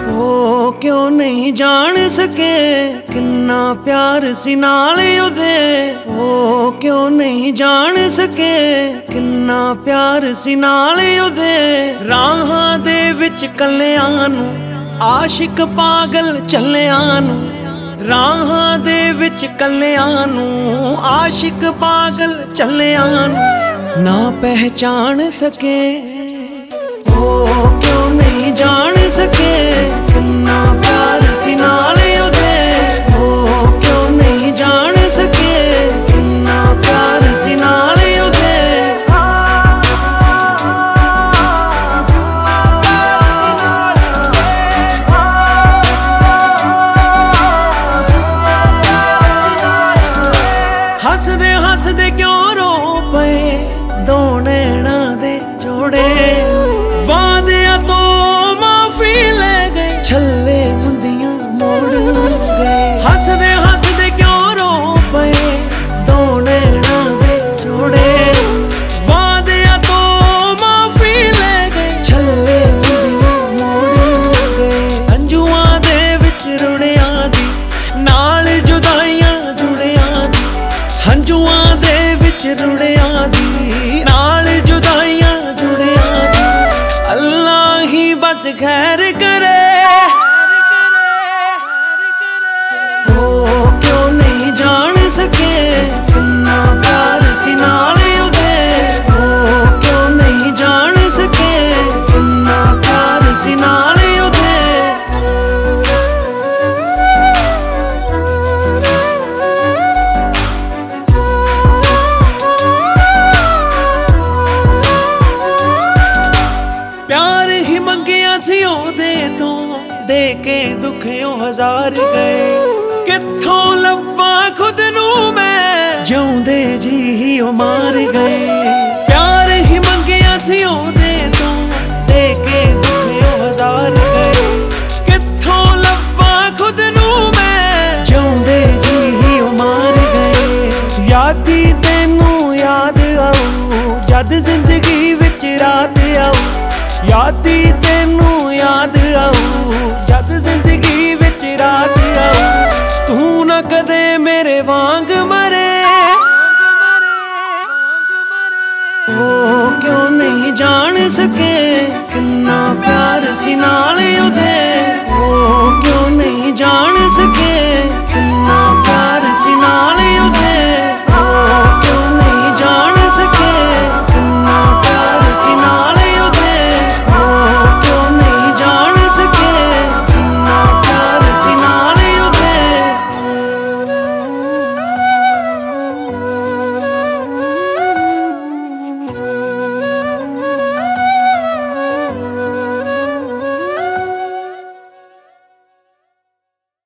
ओ क्यों नहीं जान सके किन्ना प्यार सी नाल उदे। ओ क्यों नहीं जान सके किन्ना प्यार सी नाल उदे। राहां दे विच कल्लियां नूं आशिक पागल चलियां नूं। राहां दे विच कल्लियां नूं आशिक पागल चलियां नूं ना पहचान सके। ओ क्यों नहीं जान सके किन्ना प्यार सी नाल उदे। ओ क्यों नहीं जान सके किन्ना प्यार सी नाल उदे। हसदे हसदे क्यों रो पे दो नैना दे जोड़े। वादिया तो माफी ले गए छल्ले मुंदियां मोड़ गए। हसदे हसदे क्यों रो पे दो नैना दे जोड़े। वादिया तो माफी ले गए छल्ले मुंदियां मोड़ गए। अंजुआं दे विच रुड़िया दी नाल जुदाइयां जुड़िया दी। हंजुआं दे विच रुड़िया दी नाल जुदाइयां जुड़िया दी। अल्लाह ही बस खैर करे। ओ क्यों नहीं जान सके किन्ना प्यार सी नाल उदे। ओ क्यों नहीं जान सके किन्ना प्यार सी नाल उदे। प्यार ही मंगिया सी ओदे तो दे के दुखियों हजार गए। कित्थों लब्बा खुद नू मैं जिउंदे जी ही ओ मार गए। प्यार ही मंगिया सी ओदे तो दे के दुखियों हजार गए। कित्थों लब्बा खुद नू मैं जिउंदे जी ही ओ मार गए। यादी तेनू याद आऊ जद जिंदगी विच रात आऊ। यादी तेनू याद आऊ जद जिंदगी विच रात आऊ। तू ना कदे मेरे वांग मरे। ओ क्यों नहीं जान सके